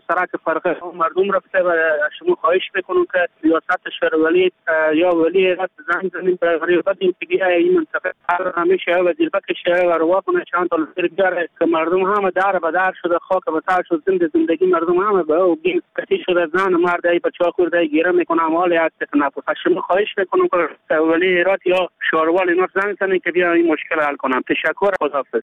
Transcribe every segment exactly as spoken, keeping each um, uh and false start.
سرک فرقه مردم رفته و شما خواهش میکنم که ریاست شورولی یا ولی ایالت زنگ زنیم به ریاست انتگیه این منطقه هر همیشه وزیر بکشه و روا کنه چند تا لیر بیاره که مردم همه در به در شده، خاک به سر شد، زنده زندگی مردم همه به او گیم کتی شده، زن مرد ای بچه ها خورده گیره میکنه حال یک نفس. شما خواهش میکنم که ولی ایالت یا شوروال اینا زنگ زنیم که بیا این مشکل حل کنم. تشکر. خداحافظ.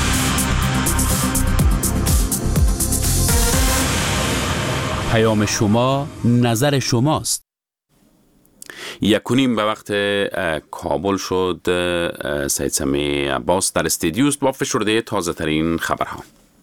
پیام شما نظر شماست. یکونیم به وقت کابل شد. سید سمیع عباس در استودیوست با فشرده تازه ترین خبرها.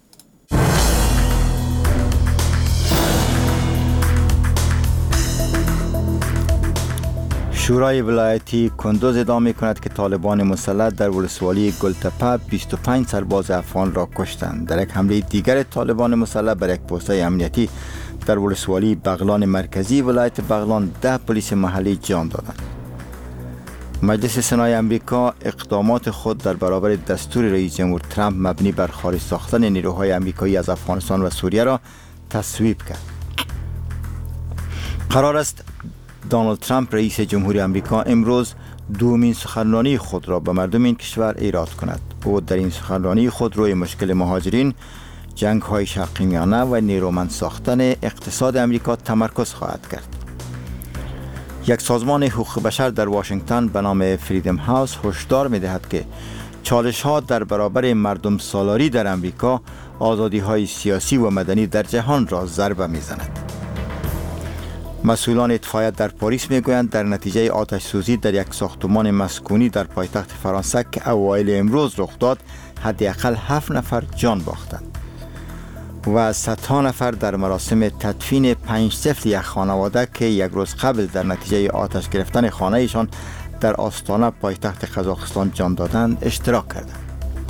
شورای ولایتی کندوز ادعا می کند که طالبان مسلح در ولسوالی گلتپه بیست و پنج سرباز افغان را کشتند. در یک حمله دیگر طالبان مسلح بر یک پست‌های امنیتی در ولسوالی بغلان مرکزی ولایت بغلان ده پلیس محلی جان دادند. مجلس سنای امریکا اقدامات خود در برابر دستور رئیس جمهور ترامپ مبنی بر خارج ساختن نیروهای امریکایی از افغانستان و سوریه را تصویب کرد. قرار است دونالد ترامپ رئیس جمهوری آمریکا امروز دومین سخنرانی خود را به مردم این کشور ایراد کند. او در این سخنرانی خود روی مشکل مهاجرین، جنگ های شرقی میانه و نیرومند ساختن اقتصاد امریکا تمرکز خواهد کرد. یک سازمان حقوق بشر در واشنگتن به نام فریدم هاوس هشدار می دهد که چالش ها در برابر مردم سالاری در امریکا آزادی های سیاسی و مدنی در جهان را ضربه می زند. مسئولان اطفائیه در پاریس میگویند در نتیجه آتش سوزی در یک ساختمان مسکونی در پایتخت فرانسه که اوایل امروز رخ داد حداقل هفت نفر جان باختند و صدها نفر در مراسم تدفین پنج طفل یک خانواده که یک روز قبل در نتیجه آتش گرفتن خانه‌شان در آستانه پایتخت قزاقستان جان دادند اشتراک کردند.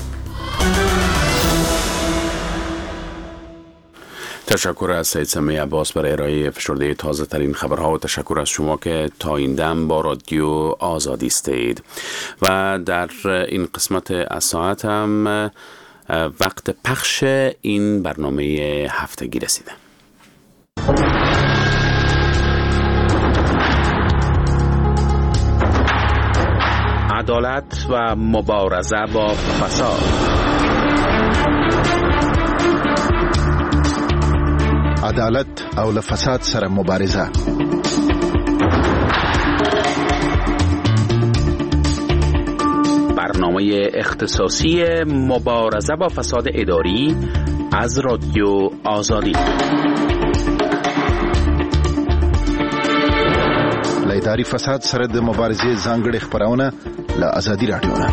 تشکر از سید سمیع عباس برای ارائه فشرده تازه ترین خبرها و تشکر از شما که تا این دم با رادیو آزادی استید. و در این قسمت از ساعت هم وقت پخش این برنامه هفتگی رسیده. عدالت و مبارزه با فساد. عدالت او فساد سره مبارزه. برنامه اختصاصی مبارزه با فساد اداری از رادیو آزادی. لیداری فساد سره د مبارزې ځانګړي خبرونه له آزادي رادیو نه.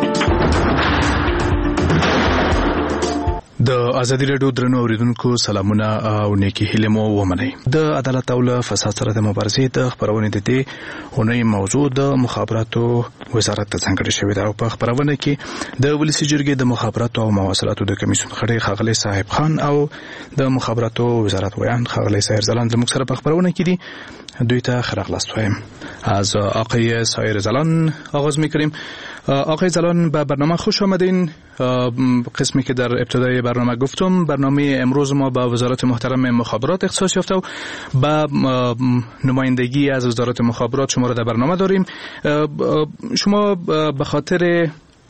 د آزادي رادیو درنو اوریدونکو سلامونه او نیکی هیله مو ومنئ. د عدالت او فساد سره د مبارزې د خبرونې د دې اونۍ موضوع د مخابراتو وزارت ته ځانګړې شوې ده او په خبرونه کې د ولسي جرګې د مخابراتو او مواصلاتو د کمیسیون غړي ښاغلی صاحب خان او د مخابراتو وزارت ویان ښاغلی سایر زلان زموږ سره په خبرونه کې دي. دوی ته ښه راغلاست وایم. از آقای سایر زلان آغاز می‌کنیم. آقای زلان به برنامه خوش آمدین. قسمی که در ابتدای برنامه گفتم برنامه امروز ما با وزارت محترم مخابرات اختصاص یافته و با نمایندگی از وزارت مخابرات شما را در برنامه داریم. شما به خاطر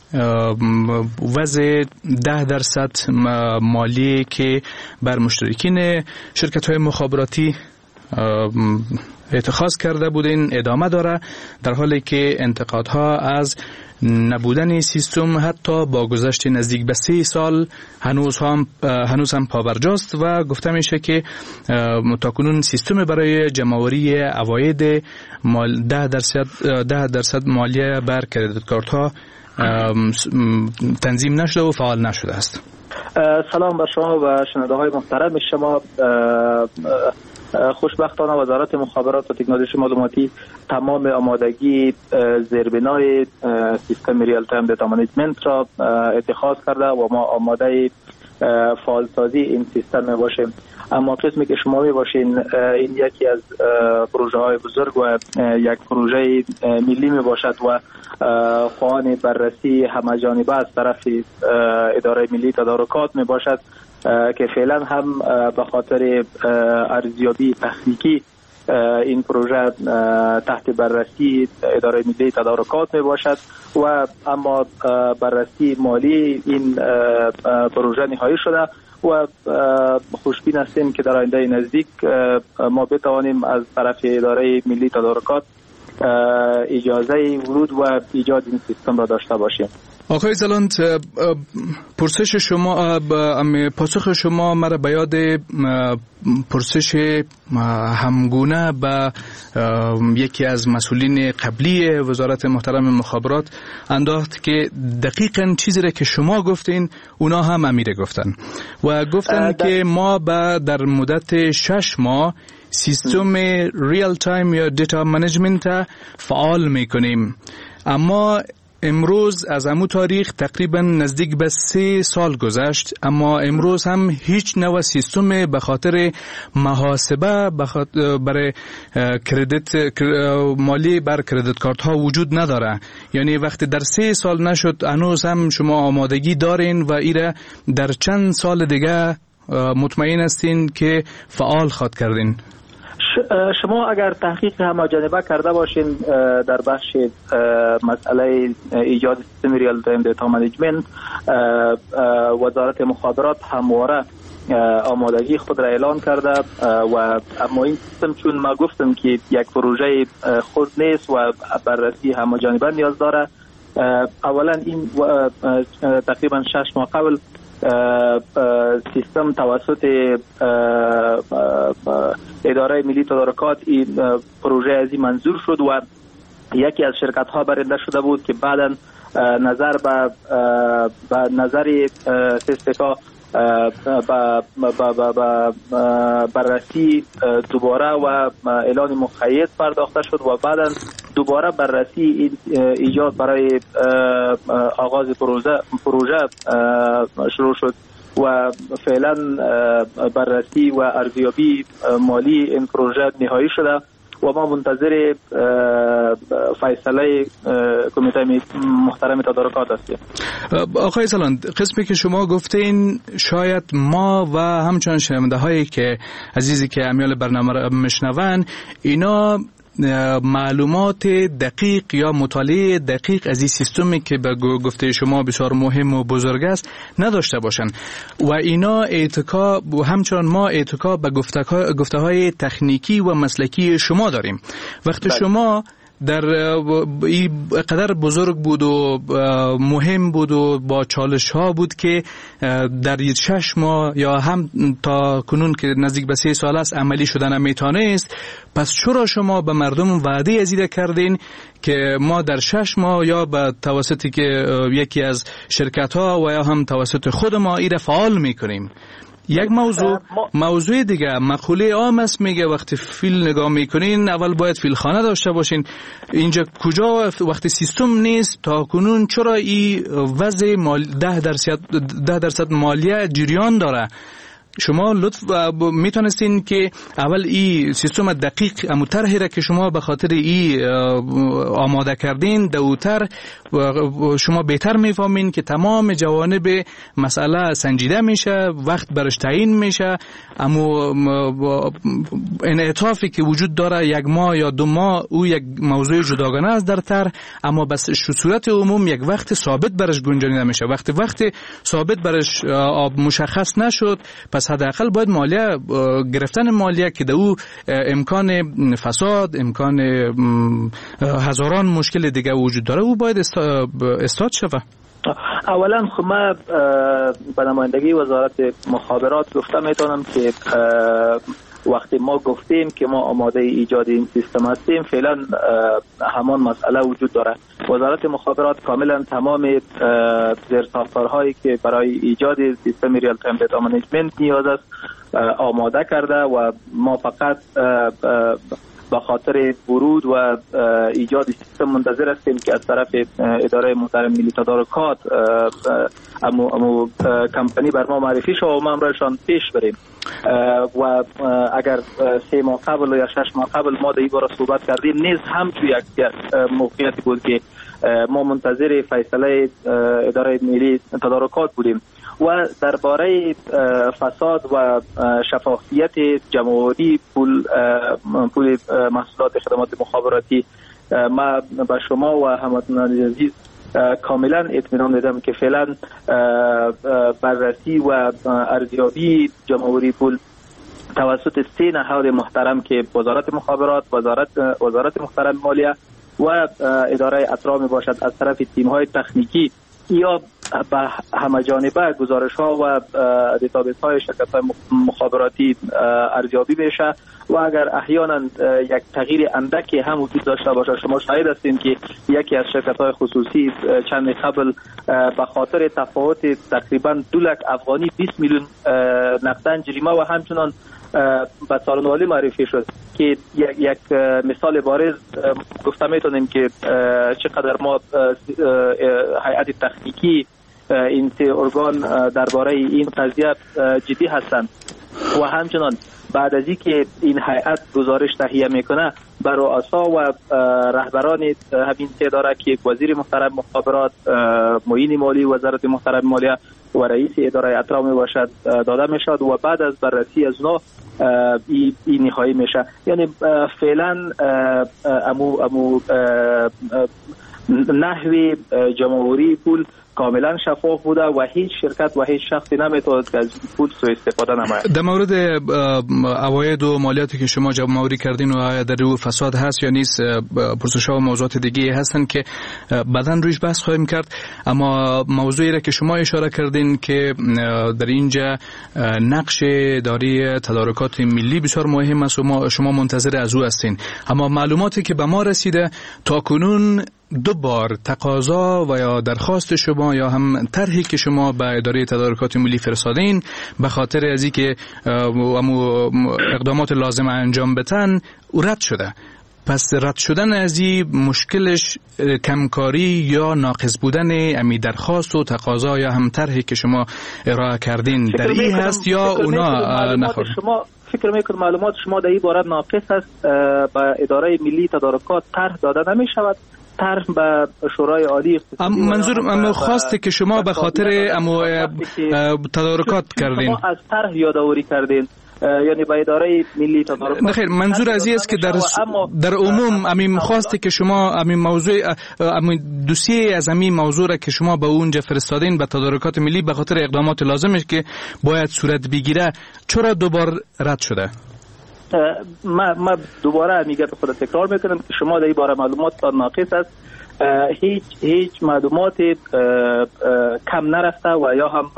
وضع ده درصد مالی که بر مشترکین شرکت‌های مخابراتی اتخاذ کرده بودین ادامه داره، در حالی که انتقادها از نبودن سیستم حتی با گذشت نزدیک به سه سال هنوز هم هنوز هم پابرجاست و گفته میشه که تاکنون سیستم برای جمع‌آوری عواید مال ده درصد ده درصد مالیه بر کردیت کارت ها تنظیم نشده و فعال نشده است. سلام بر شما و شنونده های محترم شما. خوشبختانه وزارت مخابرات و تکنولوژی معلوماتی تمام آمادگی زیربنای سیستم ریال تایم دیتا منیجمنت را اتخاذ کرده و ما آماده فعالسازی این سیستم باشیم. اما قسمی که شما می باشین این یکی از پروژه های بزرگ و یک پروژه ملی می باشد و خواهان بررسی همه جانبه از طرف اداره ملی تدارکات می باشد که فعلا هم به خاطر ارزیابی تکنیکی این پروژه تحت بررسی اداره ملی تدارکات می باشد و اما بررسی مالی این پروژه نهایی شده و خوشبین هستیم که در آینده نزدیک ما بتوانیم از طرف اداره ملی تدارکات اجازه ورود و ایجاد این سیستم را داشته باشیم. آقای زلاند، پرسش شما، پاسخ شما مرا به یاد پرسش همگونه به یکی از مسئولین قبلی وزارت محترم مخابرات انداخت که دقیقاً چیزی را که شما گفتین اونا هم امیره گفتن و گفتن که ما در مدت شش ماه سیستم ریال تایم یا دیتا منیجمنت فعال میکنیم، اما امروز از امو تاریخ تقریبا نزدیک به سه سال گذشت، اما امروز هم هیچ نوع سیستم به خاطر محاسبه برای کردیت مالی بر کردیت کارت ها وجود نداره. یعنی وقتی در سه سال نشد هنوز هم شما آمادگی دارین و ایره در چند سال دیگه مطمئن هستین که فعال خواد کردین؟ شما اگر تحقیق هماجانبه کرده باشین در بخش مسئله ایجاد سیستم ریال تایم دیتا منیجمنت، وزارت مخابرات همواره آمادگی خود را اعلان کرده و اما این سیستم چون ما گفتم که یک پروژه خود نیست و بررسی هماجانبه نیاز داره، اولا این تقریبا شش ماه قبل سیستم توسط اداره ملی تدارکات این پروژه ازی منظور شد و یکی از شرکت ها برنده شده بود که بعدا نظر به نظر سیستکا با بررسی دوباره و اعلان مقید پرداخته شد و بعدا دوباره بررسی ایجاد برای آغاز پروژه پروژه شروع شد و فعلا بررسی و ارزیابی مالی این پروژه نهایی شده و ما منتظر فیصله کمیته محترم تدارکات هستیم. آقای زلاند، قسمی که شما گفتین شاید ما و همچنان شنونده هایی که عزیزی که امیال برنامه را میشنون اینا معلومات دقیق یا مطالعه دقیق از این سیستمی که به گفته شما بسیار مهم و بزرگ است نداشته باشن و اینا اتکا و همچنان ما اتکا به گفته های تکنیکی و مسلکی شما داریم. وقتی بله. شما در این قدر بزرگ بود و مهم بود و با چالش ها بود که در شش ماه یا هم تا کنون که نزدیک به سه سال است عملی شدن میتونست، پس چرا شما به مردم وعده ازیده کردین که ما در شش ماه یا به توسطی که یکی از شرکت ها و یا هم توسط خود ما ایره فعال میکنیم؟ یک موضوع موضوع دیگه مقوله عام است، میگه وقتی فیل نگاه میکنین اول باید فیل خانه داشته باشین. اینجا کجا وقتی سیستم نیست تا کنون چرا این وضع مال ده درصد ده درصد مالیه جریان داره؟ شما لطف میتونستین که اول این سیستم دقیق امو طرحی را که شما به خاطر این آماده کردین دوتر شما بهتر میفهمین که تمام جوانب مسئله سنجیده میشه، وقت برش تعیین میشه، امو انعطافی که وجود داره یک ماه یا دو ماه او یک موضوع جداگانه است در طرح، اما بس صورت عموم یک وقت ثابت برش گنجانیده میشه. وقتی وقت ثابت برش مشخص نشد پس حداقل باید مالیه گرفتن مالیه که در او امکان فساد، امکان هزاران مشکل دیگه وجود داره، او باید استاد شود. اولا خب ما به نمایندگی وزارت مخابرات گفتم میتونم که وقتی ما گفتیم که ما آماده ایجاد این سیستم هستیم فعلا همان مسئله وجود داره. وزارت مخابرات کاملا تمام زیرساختارهایی که برای ایجاد سیستم ریال تایم دیتا منیجمنت نیاز است آماده کرده و ما فقط به خاطر ورود و ایجاد سیستم منتظر هستیم که از طرف اداره محترم ملی تدارکات امو, امو کمپانی بر ما معرفی شد و ما امرایشان پیش بریم و اگر سه ماه قبل یا شش ماه قبل ما در این باره صحبت کردیم نیز هم توی یک موقعیتی بود که ما منتظر فیصله اداره ملی تدارکات بودیم و درباره فساد و شفافیت جمع‌آوری پول پول محصولات خدمات مخابراتی ما به شما و هموطنان عزیز کاملا اطمینان میدم که فعلا بررسی و ارزیابی جمع‌آوری پول توسط سه نهاد محترم که وزارت مخابرات، وزارت وزارت محترم مالیه و اداره اطراف می باشد از طرف تیم های تکنیکی یا به همه جانبه گزارش ها و دیتابیس های شرکت های مخابراتی ارزیابی بشه و اگر احیانا یک تغییر اندکی هم وجود داشته باشه، شما شاهد هستین که یکی از شرکت های خصوصی چند قبل به خاطر تفاوت تقریبا دو لک افغانی بیست میلیون نقدن جریمه و همچنان به سالن عالی معرفی شد که یک مثال بارز گفته میتونیم که چقدر ما هیئت تکنیکی این سه ارگان درباره این قضیه جدی هستند و همچنان بعد از اینکه این هیئت گزارش تهیه میکنه بر رؤسا و رهبران همین سه اداره که وزیر محترم مخابرات، معین مالی وزارت محترم مالیه و رئیس اداره اطراف می باشد داده میشد و بعد از بررسی از اونها این ای نهایی میشه. یعنی فعلا امو امو نحوی جمع‌آوری پول کاملا شفاف بوده و هیچ شرکت و هیچ شخصی نمیتواند که از پول سوء استفاده نماید. در مورد عواید و مالیاتی که شما جمع‌آوری کردین و در رو فساد هست یا نیست، پرسش‌ها و موضوعات دیگه هستن که بعداً رویش بحث خواهیم کرد، اما موضوعی را که شما اشاره کردین که در اینجا نقش اداره تدارکات ملی بسیار مهم است و شما منتظر از او هستین، اما معلوماتی که به ما رسیده تا-کنون دو بار تقاضا و یا درخواست شما یا هم طرحی که شما به اداره تدارکات ملی فرستادین به خاطر از اینکه اقدامات لازم انجام بدن رد شده. پس رد شدن از این مشکلش کمکاری یا ناقص بودن امی درخواست و تقاضا یا هم طرحی که شما ارائه کردین در این هست یا اونا نخورد؟ شما فکر میکنم معلومات شما در این باره ناقص است. به اداره ملی تدارکات طرح داده نمی شود، طرح به شورای عالی اقتصادی. منظور خواسته که شما به خاطر امو تدارکات کردین، شما از طرح یادآوری کردین، یعنی به اداره ملی تدارکات. نخیر، منظور از این است که در در عموم امین خواسته که شما امین موضوع امین دوسیه از امین موضوع را که شما به اونجا فرستادین به تدارکات ملی به خاطر اقدامات لازمش که باید صورت بگیره، چرا دوبار رد شده؟ ما ما دوباره میگه به خود تکرار میکنم که شما در این باره معلومات ناقص است. هیچ هیچ معلومات کم نرفته و یا هم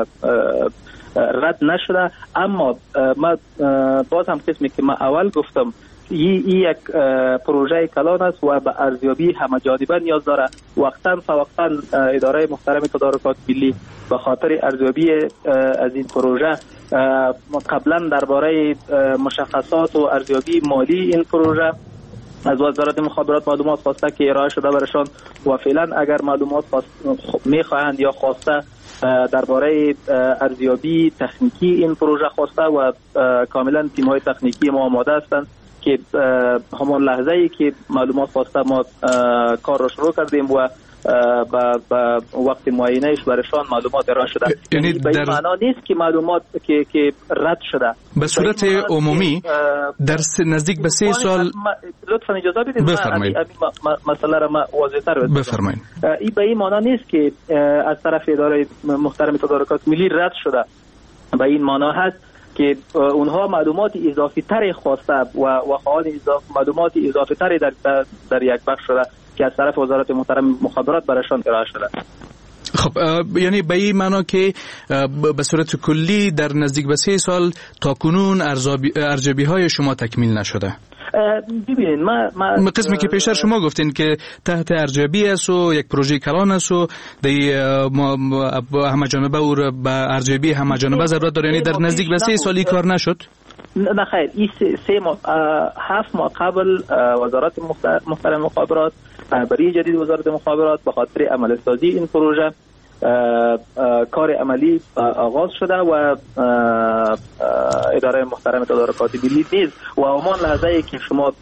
رد نشده، اما ما باز هم قسمی که ما اول گفتم این یک پروژه کلان است و به ارزیابی همه جانبه نیاز داره. وقتا فوقتا اداره محترم تدارکات ملی به خاطر ارزیابی از این پروژه قبلا درباره مشخصات و ارزیابی مالی این پروژه از وزارت مخابرات معلومات خواسته که ارائه شده برشان و فعلا اگر معلومات میخواهند یا خواسته درباره ارزیابی تکنیکی این پروژه خواسته و کاملا تیم‌های تکنیکی ما آماده هستند که همان لحظه ای که معلومات خواسته ما کار را شروع کردیم و با وقت معینهش برشان معلومات ارائه شده. یعنی به این معنا نیست که معلومات که که رد شده. به صورت عمومی در نزدیک به سه سال لطفا اجازه بدید بفرمایید مسئله را ما واضح‌تر بفرمایید. این به این معنا نیست که از طرف اداره محترم تدارکات ملی رد شده. به این معنا هست که اونها معلومات اضافی تری خواسته و و خواهان معلومات اضافی تری در در یک بخش شده که از طرف وزارت محترم مخابرات برایشان ارائه شده. خب یعنی به این معنا که به صورت کلی در نزدیک به سه سال تا کنون ارزیابی های شما تکمیل نشده. ببینید ما ما قسمی که پیشتر شما گفتین که تحت ارزیابی است و یک پروژه کلان است و در همه جانبه او به ارزیابی همه جانبه ضرورت داره، یعنی در نزدیک به سه سالی کار نشد؟ نه خیر، این سه, سه ماه هفت ماه قبل وزارت محترم مخابرات برای جدید وزارت مخابرات به خاطر عمل سازی این پروژه کار عملی آغاز شده و اداره محترم تدارکات ملی نیز و همان لحظه ای که شما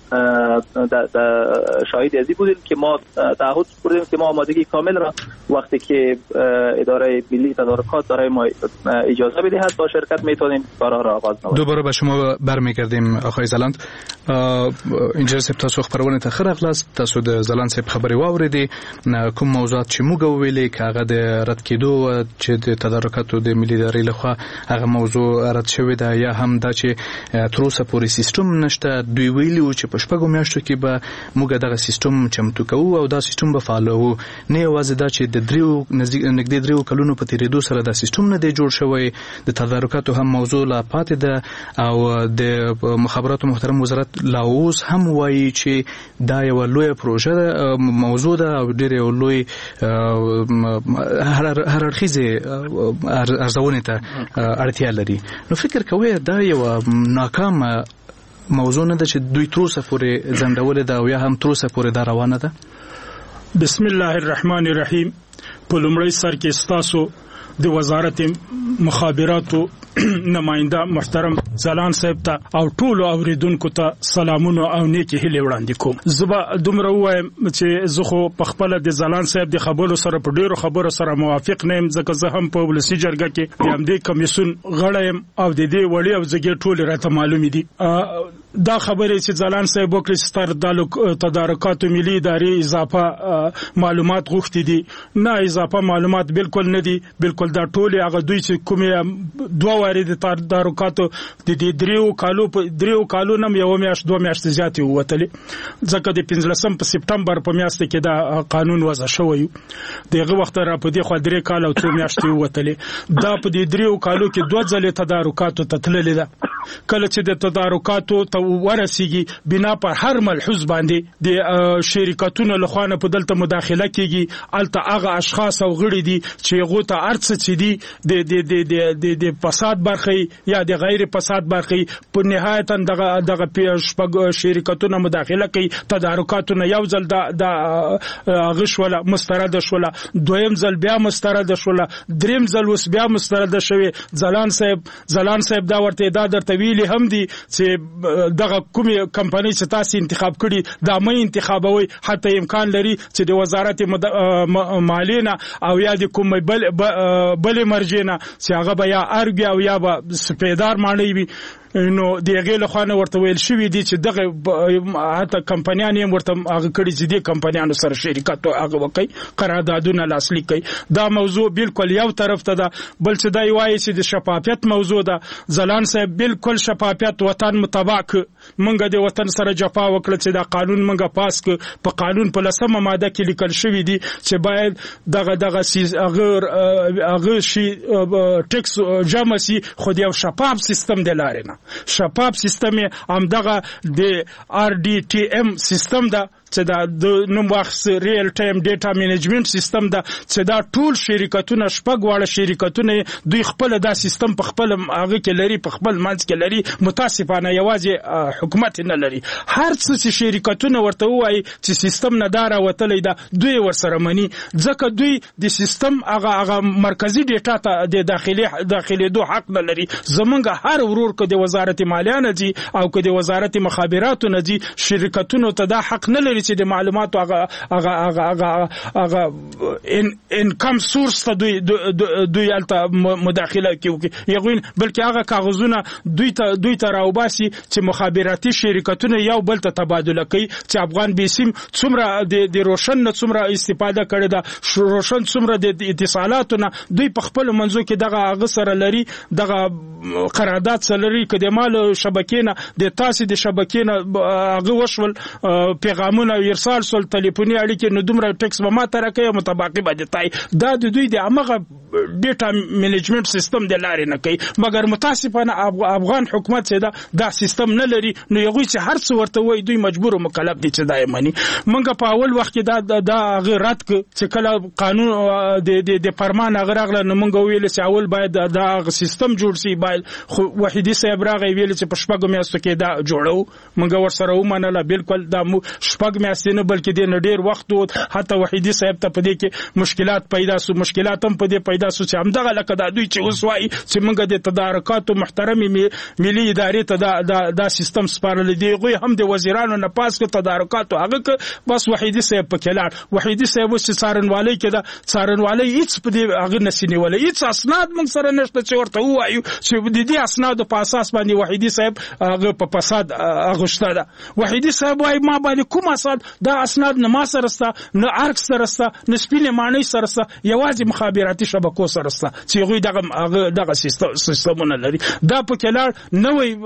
شاهد ازی بودیم که ما تعهد کردیم که ما آمادگی کامل را وقتی که اداره ملی تدارکات برای ما اجازه بدهد با شرکت میتونیم کارها را آغاز نماییم. دوباره به شما برمیگردیم آقای زلاند. انجینر صاحب تاسو خبرونه ته خره خلاص تاسو د زلاند صاحب خبري واوریدي کوم موضوعات چې موږ ویلې کاغه د رد کېدو چې د تدارکاتو د ملي ادارې لخوا هغه موضوع رد شوی دا یا هم دا چې تر اوسه پورې سیستم نشته دوی ویلي چې په شپږو میاشتو کې به موږ دغه سیستم چمتو کوو او دا سیستم به فعال وو نه یوازې دا چې د دریو نږدې دریو کلونو په تیریدو سره دا سیستم نه دی جوړ شوی د تدارکاتو هم موضوع لا پاتې ده او د مخابراتو محترم وزارت لا اوس هم وایي چې دا یو لوی پروژه موضوع ده او ډېر یو لوی هر اړخیزه ارزونه ته اړتیا لري. نو فکر کوئ دا یو ناکام موضوع نه ده چې دوی تر اوسه پورې ځنډولې ده او یا هم تر اوسه پورې دا روانه ده؟ بسم الله الرحمن الرحیم. په لومړي سر کې ستاسو د وزارت مخابراتو نماینده محترم زلان صاحب ته او ټولو اوریدونکو ته سلامونه او نیکی هیلې وړاندې کوم. زبا دومره وایم چې زه خو په خپل د زلان صاحب د خبرو سره په ډیرو خبرو سره موافق نه یم ځکه زه هم په ولسی جرګه کې د همدې کمیسیون غړی یم او د دې وړي او زګې ټول راته معلوم دي. دا خبره چې زلان صاحب وکړي ستر د تدارکاتو ملي ادارې اضافه معلومات غوښتي دي، نه اضافه معلومات بالکل نه دي، بالکل دا ټول هغه دوی چې کومه دوه واري د تدارکاتو د دې دریو کالو په دریو کالو نم یو میاشت دوه میاشتې زیاتې ووتلې ځکه د پنځلسم په سپټمبر په میاشت کې دا قانون وضع شوی دغه وخت را په دې خو درې کال او څو میاشتې ووتلې. دا په دې دریو کالو کې دوه ځلې تدارکاتو ته تللې ده. کله چې د تدارکاتو ته ورسیږي بنا پر هر ملحوظ باندې د شرکتونو لخوا نه په دلته مداخله کیږي الته هغه اشخاص او غړي دي چې هغه ته ارڅ چې دي د د د د د فساد برخه یا د غیر فساد برخه په نهایت دغه دغه شپږ شرکتونو مداخله کوي تدارکاتو نه یو ځل د غشوله مسترد شوله دویم ځل بیا مسترد شوله دریم ځل وس بیا مسترد شوی. زلان صاحب زلان صاحب دا ورته دا درته ویلي هم دي چې دغه کومه کمپنی چې تاسو انتخاب کړي دا مې انتخابوي حتی امکان لري چې د وزارت مالیه او یا د کومه بل بل مرجینه چې هغه بیا ارګ او یا سپیدار معنی وي. نو دغه له خانه ورته ویل شوې دي چې دغه حتی کمپنیان یې ورته هغه کړي چې د کمپنیانو سره شریکت هغه وکړي قراردادونه لاسلیک کړي. دا موضوع بالکل یو طرف ته ده. بل څه دی وایي چې د شفافیت موضوع ده. زلان صاحب بالکل شفافیت وطن مطابق منګه د وطن سره جفا وکړه چې دا قانون منګه پاس ک په قانون په لسمه ماده کې لیکل شوې دي چې باید دغه دغه هغه هغه شي ټیکس جمع سي خو یو شفاف سیستم د لارې نه شفاف سیستم هم دغه د آر ډي ټي ام سیستم ده چې دا د نوم واخص ریل ټایم ډیټا منیجمنت سیستم ده چې دا ټول شرکتونه شپږ واړه شرکتونه دوی خپل دا سیستم په خپل هغه کې لري په خپل منځ کې لري. متاسفانه یوازې حکومت نه لري. هر څه چې شرکتونه ورته وایي چې سیستم نه دار وتلې ده دوی ورسره مني ځکه دوی د سیستم هغه هغه مرکزی ډیټا ته د داخلي داخلي دوه حق نه لري. زمونږ هر ورور کو د وزارت مالیه نه دي او کو د وزارت مخابراتو نه دي شرکتونو ته دا حق نه لري چې د معلوماتو هغه هغه هغه هغه ان انکم سورس ته دوی دوی الته مداخله کوي یغوین بلکې هغه کاغذونه دوی ته دوی ته راوباسي چې مخابراتي شرکتونه یو بل ته تبادله کوي چې افغان بیسیم څومره د روشن نه څومره استفاده کړي دا روشن څومره د اتصالاتو نه دوی په خپل منځو کې دغه هغه سره لري دغه قرارداد سره لري کله مال شبکې نه د تاسو د شبکې نه هغه وشول پیغامونه ارسال سول ټلیفوني اړیکې نو دومره ټیکس به ما ترکه متباقي باندې تای دا د دوی د امغه ډیټا منیجمنت سیستم د لارې نه کوي مګر متاسفانه افغان حکومت چې دا دا سیستم نه لري نو یغوی چې هر څه ورته وای دوی مجبور او مکلف دي چې دای مانی. منګه په اول وخت کې دا دا غیرت چې کله قانون د د فرمان غرغله نو منګه ویل چې اول باید دا سیستم جوړ شي باید وحیدی صاحب راغی ویل چې په شپږ میاشتو کې دا جوړو موږ ورسره ومنله بالکل دا شپږ میاشتې نه بلکې د ډیر وخت و حتی وحیدی صاحب ته په دې کې مشکلات پیدا سو مشکلات هم په دې پیدا سو چې همدغه لکه دا دوی چې اوس وایي چې موږ د تدارکاتو محترمي ملي ادارې ته دا دا, دا سیستم سپارل دی غوی هم د وزیرانو نه پاس کو تدارکاتو هغه بس وحیدی صاحب په کلاړ وحیدی صاحب چې څارنوالي کې دا څارنوالي هیڅ په دې هغه نسینی ولې هیڅ اسناد موږ سره نشته چې ورته وایو چې د دې اسناد په اساس باندې وحیدی صاحب هغه په فساد اغشته ده وحیدی صاحب وايي ما باندې کوم اسناد دا اسناد نه ما سره سره نه ارک سره سره نه سپینه معنی سره سره یوازې مخابراتي شبکو سره سره چې غوی دغه دغه سیستمونه لري دا په کلاړ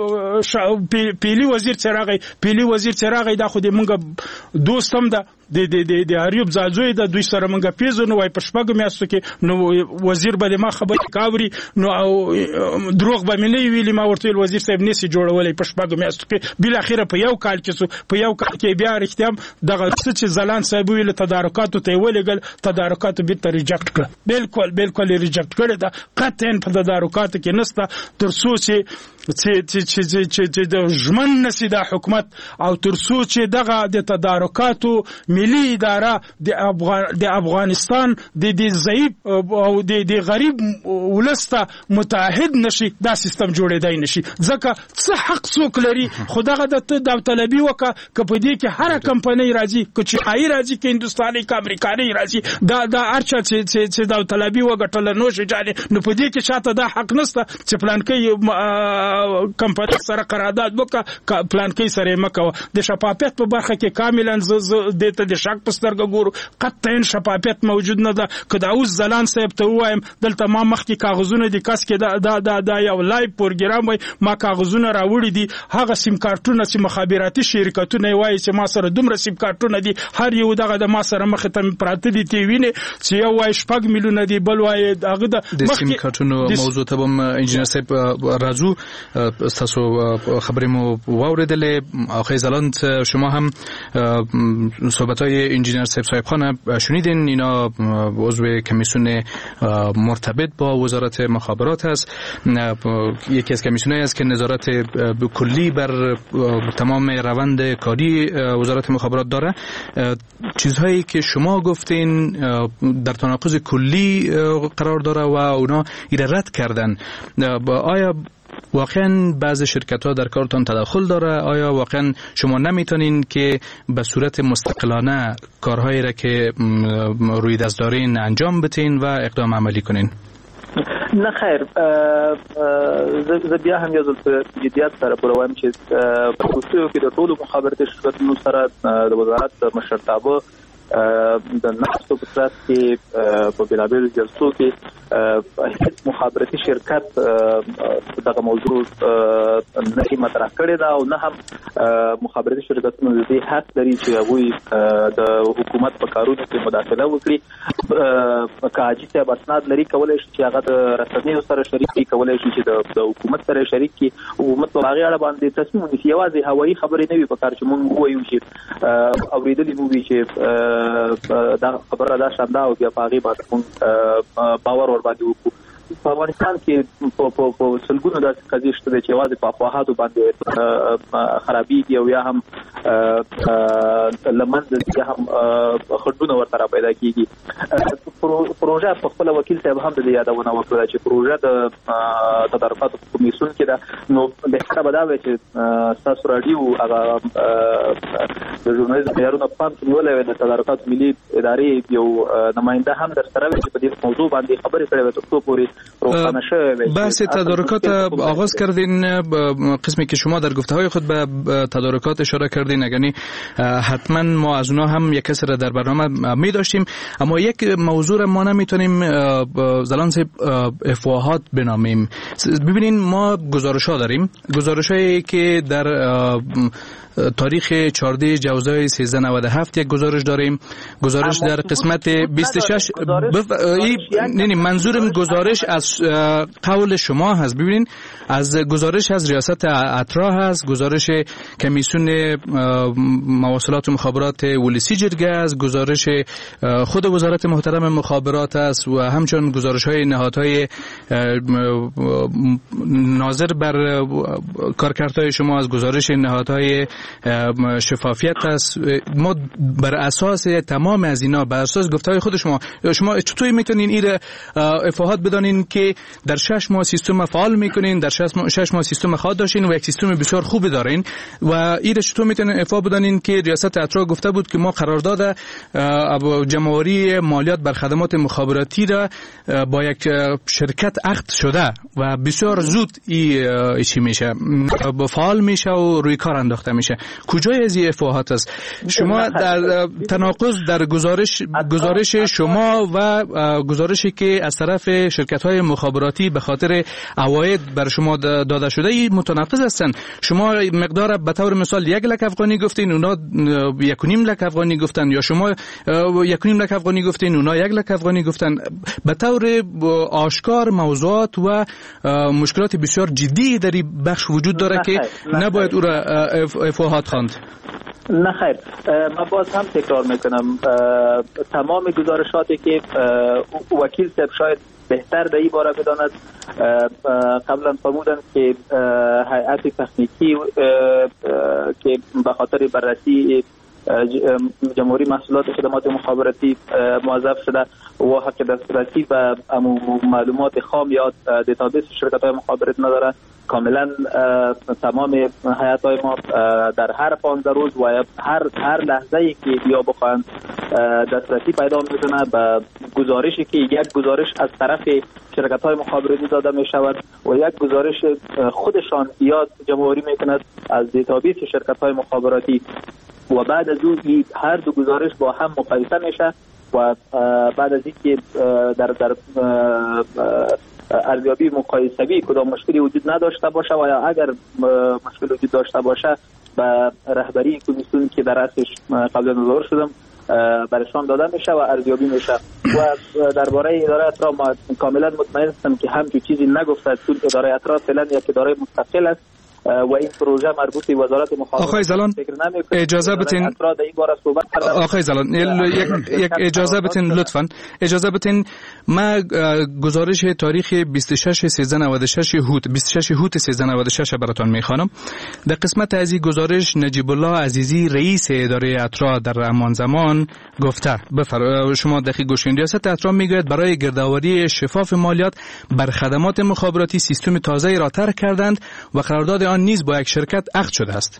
نوې پیلی وزیر چراغی پیلی وزیر چراغی دا خو دې مونږ دوستم ده د د د د اریوب زازوی د دوی سره مونږه پیژو نو وای په شپږ میاشتو کې نو وزیر به ما خبرې کاوري نو او دروغ به مې نه ویلي ما ورته وزیر صاحب نسی جوړولې په شپږ میاشتو کې بل اخیره په یو کال کې په یو کال کې بیا رښتیا دغه چې زلان صاحب ویل تدارکاتو ته ولېګل تدارکاتو به ته ریجکټ کړ بالکل بالکل ریجکټ کړ دا قطعا په تدارکاتو کې نسته تر څو چې چې چې چې چې د ژمن نسی د حکومت او تر څو چې دغه د تدارکاتو ملي اداره د افغان د افغانستان د د ضعیف او د د غریب ولسته متحد نشي دا سیستم جوړېدای نشي ځکه څه حق څوک لري خدغه د داوطلبي وکه کپه دې کې هر کمپنۍ راځي چې هاي راځي کې هندستاني کا امریکایي راځي دا دا ارچا چې چې داوطلبي وګټل نو شي جاري نو په دې کې شاته دا حق نشته چې پلان کې کمپنی سره قرارداد وکړه پلان کې سره مکه د شفافیت په برخه کې کاملا ز د ته د شک پسترګ ګورو قطعا شفافیت موجود نه ده کدا اوس زلان صاحب ته وایم دلته ما مخکې کاغذونه د کس کې دا دا دا یو لایو پروګرام وای ما کاغذونه راوړي دي هغه سیم کارتونه چې مخابراتي شرکتونه وایي چې ما سره دومره سیم کارتونه دي هر یو دغه د ما سره مخ ته پراته دي تی ویني چې یو وای شپږ میلیونه دی بل وای هغه د سیم کارتونو موضوع ته هم انجنیر صاحب راځو تاسو خبرې مو واوریدلې آقای زلاند شما هم صحبت‌های انجینر صاحب صاحب خان شنیدین اینا عضو کمیسیون مرتبط با وزارت مخابرات است یکی از کمیسیونایی است که نظارت کلی بر تمام روند کاری وزارت مخابرات داره چیزهایی که شما گفتین در تناقض کلی قرار داره و اونا ایره رد کردن آیا واقعا بعض شرکت ها در کارتان تدخل داره آیا واقعا شما نمیتونین که به صورت مستقلانه کارهایی را که روی دست دارین انجام بتین و اقدام عملی کنین؟ نه خیر زه بیا هم یو ځل په جدیت سره پروایم چې په کوڅو کې د ټولو مخابراتي شرکتونو سره د وزارت مشرتابه د نفسو په تاسو کې په بلابل جلسو کې مخابراتي شرکت دغه موضوع نه مطرح کړی دا او نه هم مخابراتي شرکتونو د دې حق لري چې هغه د حکومت په کارونو کې مداخله وکړي کاجی ته اسناد لري کولای شي چې هغه د رسنیو سره شریک کی کولای شي چې د حکومت سره شریک کی حکومت په هغه اړه باندې تصمیم ونیسي یوازې هوایي خبرې نه وي په کار چې مونږ وایو چې اوریدلې مو وی چې دا خبره دا شاندا او بیا پاغي باندې باور ور باندې وکړو په افغانستان کې په په سلګونو داسې قضیې شته چې واځي په خواهاتو باندې خرابېږي او یا هم لمن د هم خډونه ورته پیدا کیږي پروژه په خپل وکیل صاحب هم د یادونه وکړه چې پروژه د تدارکات کمیسیون کې ده نو به هغه بداوي چې تاسو رادیو هغه د ژورنالیزم معیارونو په پام کې نیولې د تدارکات ملي ادارې یو نماینده هم در سره چې په دې موضوع باندې خبرې کړې وي تاسو پوری بحث تدارکات آغاز کردین قسمی که شما در گفته‌های خود به تدارکات اشاره کردین یعنی حتما ما از اونها هم یک کسی را در برنامه می داشتیم اما یک موضوع را ما نمیتونیم زلان صاحب افواهات بنامیم ببینین ما گزارش‌ها داریم گزارش‌هایی که در تاریخ چهارده جوزای سیزده نود و هفت یک گزارش داریم، گزارش در قسمت بیست و شش. بف... نه نه منظورم گزارش از قول شما هست. ببینین از گزارش از ریاست اترا هست، گزارش کمیسیون مواصلات و مخابرات ولسی جرگه است، گزارش خود وزارت محترم مخابرات است و همچنین گزارش های نهادهای ناظر بر کارکردهای شما از گزارش نهادهای شفافیت است. ما بر اساس تمام از اینا، بر اساس گفتهای خود شما، شما چطور میتونین این افاهات بدانین که در شش ماه سیستم فعال میکنین، در شش ماه سیستم خواهد داشتین و یک سیستم بسیار خوب دارین و این چطور میتونین افا بدانین که ریاست اترا گفته بود که ما قرارداد جمع‌آوری مالیات بر خدمات مخابراتی را با یک شرکت عقد شده و بسیار زود ای چی میشه با فعال میشه و روی کار انداخته میشه. کجای از این افاهات است؟ شما در تناقض در گزارش گزارش شما و گزارشی که از طرف شرکت‌های مخابراتی به خاطر عواید بر شما داده شده این متناقض هستن. شما مقدار به طور مثال یک لک افغانی گفتین، اونا یک و نیم لک افغانی گفتن، یا شما یک و نیم لک افغانی گفتین، اونا یک لک افغانی گفتن. به طور آشکار موضوعات و مشکلات بسیار جدی در این بخش وجود داره که نباید او را افاهات خواند. نه خیر، من باز هم تکرار میکنم تمام گزارشاتی که وکیل صاحب شاید بهتر در این باره بداند، قبلا فرمودند که هیئت تکنیکی که به خاطر بررسی جمهوری محصولات خدمات مخابراتی موظف شده و حق دسترسی و معلومات خام یا دیتابیس شرکت‌های مخابراتی نداره. کاملا تمام هیئت‌های ما در هر پانزده روز و هر هر لحظه‌ای که بیا بخواهند دسترسی پیدا می‌کنه به گزارشی که یک گزارش از طرف شرکت‌های مخابراتی داده می‌شود و یک گزارش خودشان یا جمع‌آوری می‌کند از دیتابیس شرکت‌های مخابراتی و بعد از اون هر دو گزارش با هم مقایسه میشه و بعد از اینکه در در ارزیابی مقایسوی کدام مشکلی وجود نداشته باشه و یا اگر مشکل وجود داشته باشه به رهبری کمیسیون که در رأسش قبلا نظر شدم برشان داده میشه و ارزیابی میشه. و درباره اداره اترا ما کاملا مطمئن هستم که همچین چیزی نگفته، چون اداره اترا فعلا یک اداره مستقل است و این پروژه مربوط به وزارت مخابرات. آقای زلان اجازه بدین آقای زلان یک اجازه بدین لطفاً اجازه بدین ما گزارش تاریخ بیست و شش سیزده نود و شش هوت بیست و شش هوت سیزده نود و شش براتون میخوانم. در قسمت از این گزارش نجیب الله عزیزی رئیس اداره اترا در همان زمان گفته، بفرمایید شما دقیق گوشین، ریاست اترا میگوید برای گردآوری شفاف مالیات بر خدمات مخابراتی سیستم تازه‌ای را طرح کردند و قرارداد آن نیز با یک شرکت عقد شده است.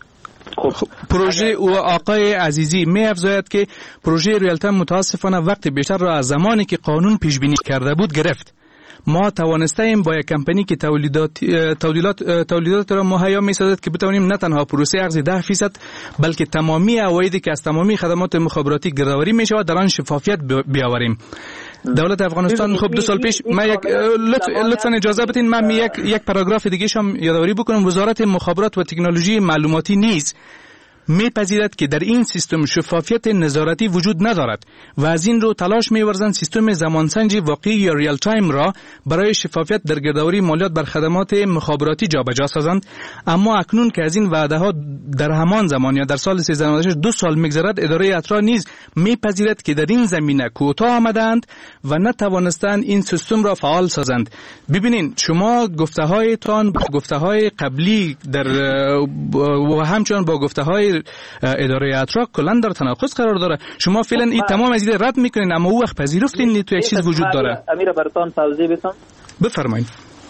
خب پروژه او آقای عزیزی می افزاید که پروژه ریالتم متاسفانه وقت بیشتر را از زمانی که قانون پیش بینی کرده بود گرفت. ما توانستیم با یک کمپانی که تولیدات تولیدات تولیدات را مهیا می‌سازد که بتوانیم نه تنها پروسه ارز ده درصد بلکه تمامی عوایدی که از تمامی خدمات مخابراتی گردآوری می‌شود در آن شفافیت بیاوریم. دولت افغانستان خب دو سال پیش ما یک لطفاً اجازه بدین من یک یک پاراگراف دیگه هم یادآوری بکنم. وزارت مخابرات و تکنولوژی معلوماتی نیز میپذیرد که در این سیستم شفافیت نظارتی وجود ندارد و از این رو تلاش می‌ورزند سیستم زمانسنجی واقعی یا ریال تایم را برای شفافیت در گردآوری مالیات بر خدمات مخابراتی جابجا سازند. اما اکنون که از این وعده‌ها در همان زمان یا در سال سیزده نود و شش دو سال می‌گذرد، اداره اترا نیز میپذیرد که در این زمینه کوتاه آمدند و نتوانستند این سیستم را فعال سازند. ببینین شما گفته‌هایتان با گفته‌های قبلی در و همچنین با گفته‌های اداره اترا کلا در تناقض قرار داره. شما فعلا این تمام از این رد میکنین اما او وقت پذیرفتین تو یک چیز وجود داره. امیر برتان توضیح بدم. بفرمایید.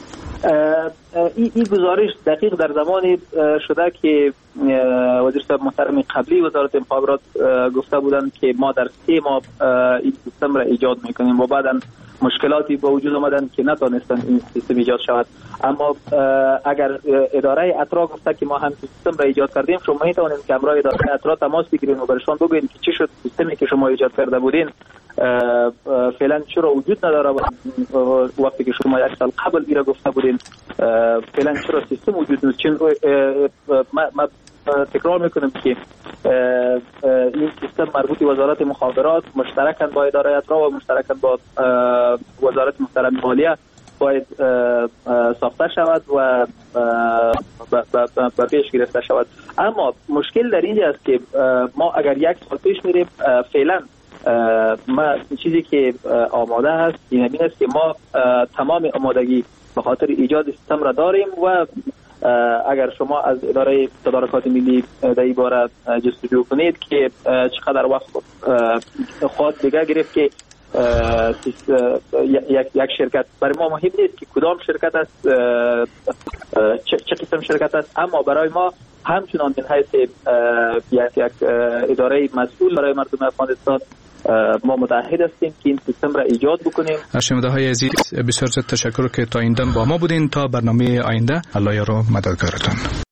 این این گزارش دقیق در زمانی شده که وزیر صاحب محترم قبلی وزارت مخابرات گفته بودند که ما در سه ماه این سیستم را ایجاد میکنیم و بعداً مشکلاتی با وجود آمدن که نتونستن این سیستم ایجاد شود. اما اگر اداره اترا گفته که ما هم سیستم را ایجاد کردیم، شما میتونید که امروز اداره اترا تماس بگیرید و برشان بگویید که چی شد سیستمی که شما ایجاد کرده بودین فعلا چرا وجود نداره و وقتی که شما یک سال قبل ایرا گفته بودین فعلا چرا سیستم وجود نیست. چون ما تکرار میکنیم که این سیستم مربوط به وزارت مخابرات مشترکاً با اداره اطراف و مشترکاً با وزارت محترم مالیه باید ساخته شود و به پیش گرفته شود. اما مشکل در اینجا است که ما اگر یک سال پیش میریم فعلا ما چیزی که آماده هست این است که ما تمام آمادگی به خاطر ایجاد سیستم را داریم و اگر شما از اداره تدارکات ملی در این باره جستجو کنید که چقدر وقت خود دیگه گرفت که یک یک شرکت، برای ما مهم نیست که کدام شرکت است چه چه قسم شرکت است، اما برای ما همچنان من حیث یک یک اداره مسئول برای مردم افغانستان ما متعهد هستیم که این سیستم را ایجاد بکنیم. شنونده‌های عزیز بسیار زیاد تشکر که تا این دم با ما بودین. تا برنامه آینده الله یار و مددگارتان.